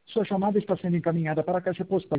Sua chamada está sendo encaminhada para a caixa postal